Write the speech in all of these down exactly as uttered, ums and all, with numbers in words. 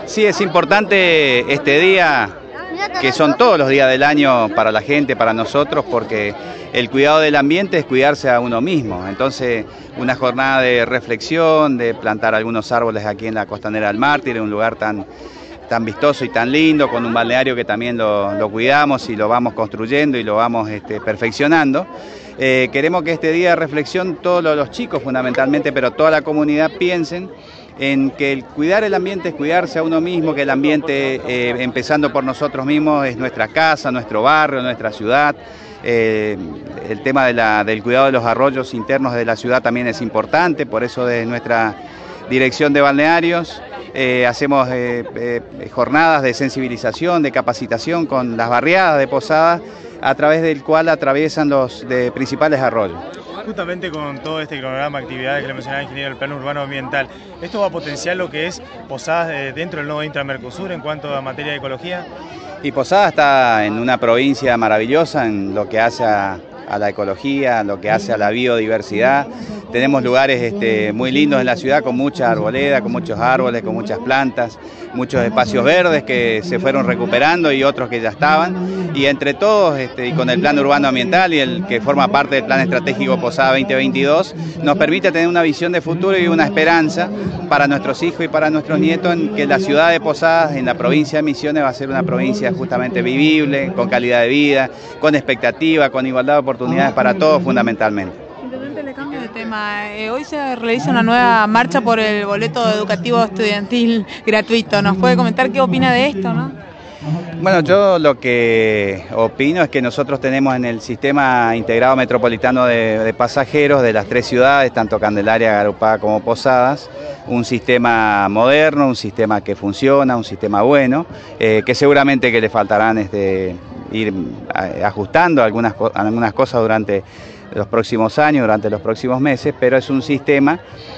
Sí, es importante este día, que son todos los días del año para la gente, para nosotros, porque el cuidado del ambiente es cuidarse a uno mismo. Entonces, una jornada de reflexión, de plantar algunos árboles aquí en la Costanera del Mártir, en un lugar tan, tan vistoso y tan lindo, con un balneario que también lo, lo cuidamos y lo vamos construyendo y lo vamos este, perfeccionando. Eh, queremos que este día de reflexión todos los chicos fundamentalmente, pero toda la comunidad piensen en que el cuidar el ambiente es cuidarse a uno mismo, que el ambiente, eh, empezando por nosotros mismos, es nuestra casa, nuestro barrio, nuestra ciudad. Eh, el tema de la, del cuidado de los arroyos internos de la ciudad también es importante, por eso desde nuestra dirección de balnearios eh, hacemos eh, eh, jornadas de sensibilización, de capacitación con las barriadas de Posadas, a través del cual atraviesan los de principales arroyos. Justamente con todo este cronograma de actividades que le mencionaba el ingeniero del Plan Urbano Ambiental, ¿esto va a potenciar lo que es Posadas dentro del nuevo Intra-Mercosur en cuanto a materia de ecología? Y Posadas está en una provincia maravillosa en lo que hace a, a la ecología, lo que hace a la biodiversidad. Tenemos lugares este, muy lindos en la ciudad, con mucha arboleda, con muchos árboles, con muchas plantas, muchos espacios verdes que se fueron recuperando y otros que ya estaban. Y entre todos, este, y con el Plan Urbano Ambiental y el que forma parte del Plan Estratégico Posadas veinte veintidós, nos permite tener una visión de futuro y una esperanza para nuestros hijos y para nuestros nietos en que la ciudad de Posadas, en la provincia de Misiones, va a ser una provincia justamente vivible, con calidad de vida, con expectativa, con igualdad de oportunidades para todos fundamentalmente. Intendente, le cambio de tema. Eh, hoy se realiza una nueva marcha por el boleto educativo estudiantil gratuito. ¿Nos puede comentar qué opina de esto, no? Bueno, yo lo que opino es que nosotros tenemos en el sistema integrado metropolitano de, de pasajeros de las tres ciudades, tanto Candelaria, Garupá como Posadas, un sistema moderno, un sistema que funciona, un sistema bueno, eh, que seguramente que le faltarán este, ir ajustando algunas, algunas cosas durante los próximos años, durante los próximos meses, pero es un sistema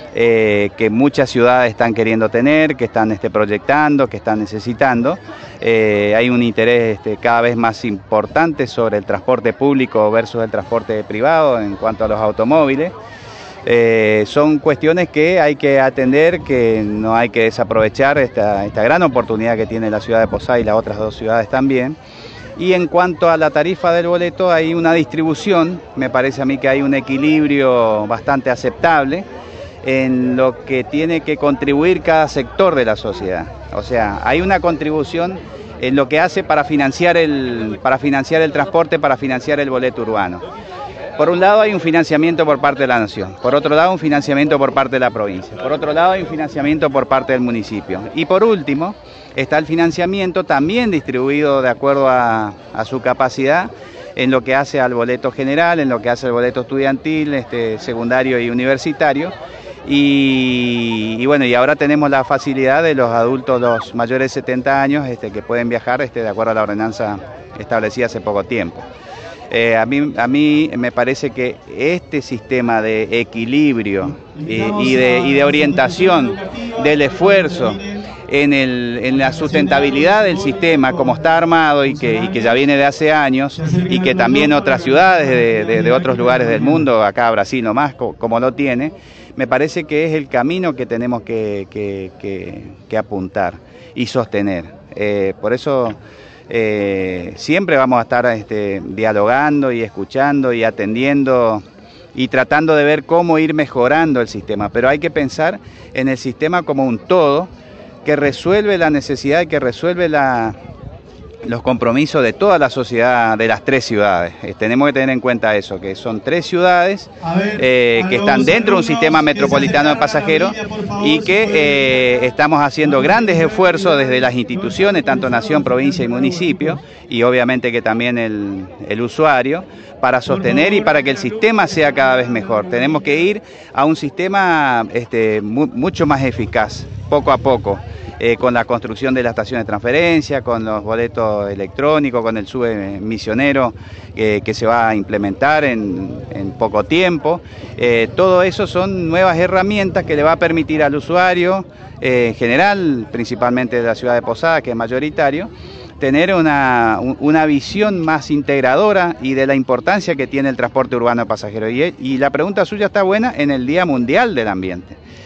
eh, que muchas ciudades están queriendo tener, que están este, proyectando, que están necesitando. Eh, hay un interés este, cada vez más importante sobre el transporte público versus el transporte privado en cuanto a los automóviles. Eh, son cuestiones que hay que atender, que no hay que desaprovechar esta, esta gran oportunidad que tiene la ciudad de Posadas y las otras dos ciudades también. Y en cuanto a la tarifa del boleto, hay una distribución, me parece a mí que hay un equilibrio bastante aceptable en lo que tiene que contribuir cada sector de la sociedad. O sea, hay una contribución en lo que hace para financiar el, para financiar el transporte, para financiar el boleto urbano. Por un lado hay un financiamiento por parte de la nación, por otro lado un financiamiento por parte de la provincia, por otro lado hay un financiamiento por parte del municipio y por último está el financiamiento también distribuido de acuerdo a, a su capacidad en lo que hace al boleto general, en lo que hace al boleto estudiantil, este, secundario y universitario. Y, y bueno, y ahora tenemos la facilidad de los adultos, los mayores de setenta años, este, que pueden viajar este, de acuerdo a la ordenanza establecida hace poco tiempo. Eh, a, mí, a mí me parece que este sistema de equilibrio y, y, de, y de orientación del esfuerzo en, el, en la sustentabilidad del sistema como está armado y que, y que ya viene de hace años y que también otras ciudades de, de, de otros lugares del mundo, acá Brasil nomás, como, como lo tiene, me parece que es el camino que tenemos que, que, que, que apuntar y sostener. Eh, por eso eh, siempre vamos a estar este, dialogando y escuchando y atendiendo y tratando de ver cómo ir mejorando el sistema, pero hay que pensar en el sistema como un todo que resuelve la necesidad y que resuelve la, los compromisos de toda la sociedad de las tres ciudades. Eh, tenemos que tener en cuenta eso, que son tres ciudades eh, que están dentro de un sistema metropolitano de pasajeros y que eh, estamos haciendo grandes esfuerzos desde las instituciones, tanto nación, provincia y municipio, y obviamente que también el, el usuario, para sostener y para que el sistema sea cada vez mejor. Tenemos que ir a un sistema este, mu mucho más eficaz, poco a poco. Eh, con la construcción de la estación de transferencia, con los boletos electrónicos, con el sube misionero eh, que se va a implementar en, en poco tiempo. Eh, todo eso son nuevas herramientas que le va a permitir al usuario, eh, en general, principalmente de la ciudad de Posadas, que es mayoritario, tener una, una visión más integradora y de la importancia que tiene el transporte urbano de pasajeros. Y, y la pregunta suya está buena en el Día Mundial del Ambiente.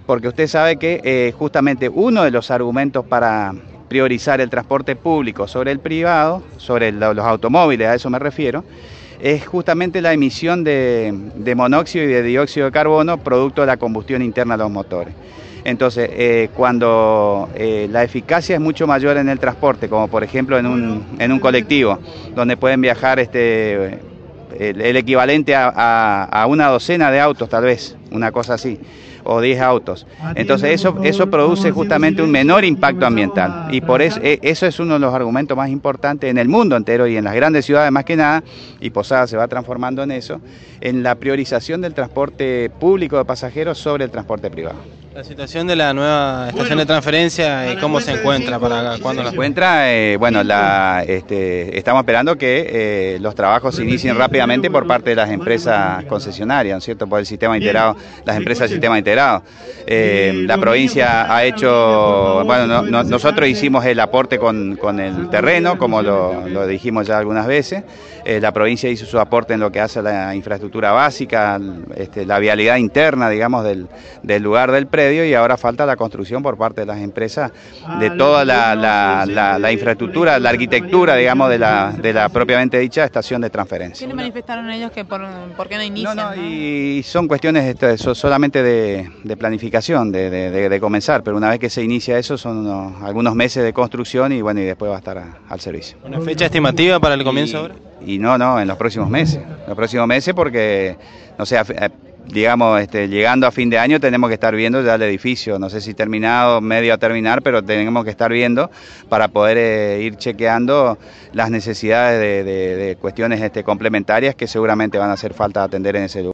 porque usted sabe que eh, justamente uno de los argumentos para priorizar el transporte público sobre el privado, sobre el, los automóviles, a eso me refiero, es justamente la emisión de, de monóxido y de dióxido de carbono producto de la combustión interna de los motores. Entonces, eh, cuando eh, la eficacia es mucho mayor en el transporte, como por ejemplo en un, en un colectivo, donde pueden viajar este, el, el equivalente a, a, a una docena de autos tal vez, una cosa así, o diez autos. Entonces eso, eso produce justamente un menor impacto ambiental y por eso, eso es uno de los argumentos más importantes en el mundo entero y en las grandes ciudades más que nada, y Posadas se va transformando en eso, en la priorización del transporte público de pasajeros sobre el transporte privado. La situación de la nueva estación de transferencia y cómo se encuentra para cuándo la se encuentra. Eh, bueno, la, este, estamos esperando que eh, los trabajos se inicien rápidamente por parte de las empresas concesionarias, ¿no es cierto? Por el sistema integrado, las empresas del sistema integrado. Eh, la provincia ha hecho, bueno, no, no, nosotros hicimos el aporte con, con el terreno, como lo, lo dijimos ya algunas veces. Eh, la provincia hizo su aporte en lo que hace a la infraestructura básica, este, la vialidad interna, digamos, del, del lugar del predio. Y ahora falta la construcción por parte de las empresas de toda la, la, la, la infraestructura, la arquitectura, digamos, de la, de la propiamente dicha estación de transferencia. ¿Qué le manifestaron ellos que por, por qué no inician? No, no, y son cuestiones este, son solamente de, de planificación, de, de, de comenzar, pero una vez que se inicia eso son unos, algunos meses de construcción y bueno, y después va a estar a, al servicio. ¿Una fecha estimativa para el comienzo ahora? Y no, no, en los próximos meses, los próximos meses porque, no sé, digamos, este, llegando a fin de año tenemos que estar viendo ya el edificio, no sé si terminado, medio a terminar, pero tenemos que estar viendo para poder eh, ir chequeando las necesidades de, de, de cuestiones este, complementarias que seguramente van a hacer falta atender en ese lugar.